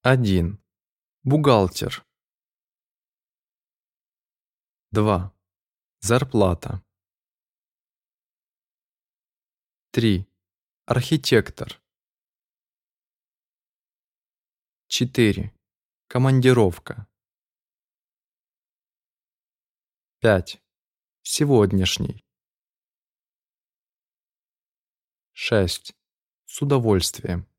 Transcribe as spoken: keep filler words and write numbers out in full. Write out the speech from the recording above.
один. Бухгалтер. два. Зарплата. три. Архитектор. четыре. Командировка. пять. Сегодняшний. шесть. С удовольствием.